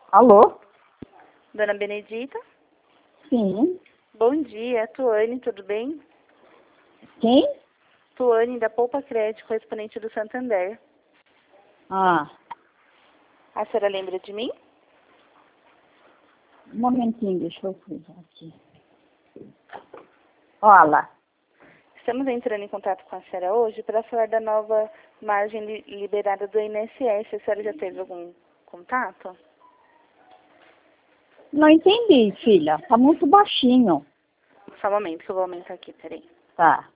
Alô? Dona Benedita? Sim. Bom dia, Tuane, tudo bem? Quem? Tuane, da Poupa Crédito, correspondente do Santander. Ah, A senhora lembra de mim? um momentinho, deixa eu ver aqui. Olha, Estamos entrando em contato com a senhora hoje para falar da nova margem liberada do INSS. A senhora já teve algum contato? não entendi, filha. Tá muito baixinho. Só um momento que eu vou aumentar aqui, peraí. Tá,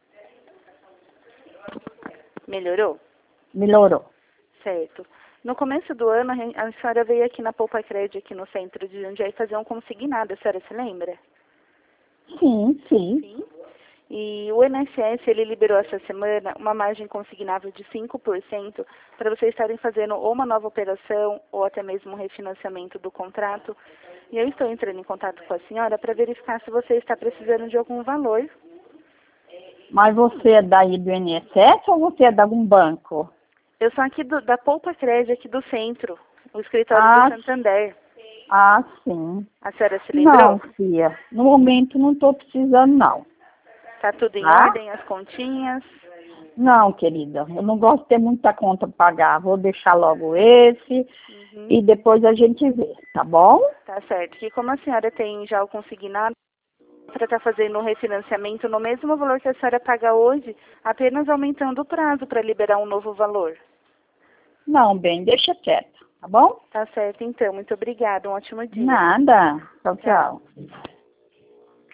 Melhorou? melhorou. Certo. No começo do ano, a senhora veio aqui na Poupa Crédito, aqui no centro de Jundiaí, fazer um consignado. A senhora se lembra? Sim, sim. Sim. E o INSS, ele liberou essa semana uma margem consignável de 5% para vocês estarem fazendo ou uma nova operação ou até mesmo um refinanciamento do contrato. E eu estou entrando em contato com a senhora para verificar se você está precisando de algum valor. Mas você é daí do INSS ou você é de algum banco? Eu sou aqui da Poupa Crédito, aqui do centro, o escritório do Ah, Santander. sim. A senhora se Não, lembrou? filha. No momento não tô precisando, não. Tá tudo em Tá? ordem, as continhas? Não, querida. Eu não gosto de ter muita conta pra pagar. Vou deixar logo esse Uhum. e depois a gente vê, tá bom? Tá certo. E como a senhora tem já o consignado, para estar fazendo um refinanciamento no mesmo valor que a senhora paga hoje, apenas aumentando o prazo para liberar um novo valor. Não, bem, deixa quieto, tá bom? Tá certo, então. Muito obrigada. Um ótimo dia. Nada. Tchau, Tchau. tchau.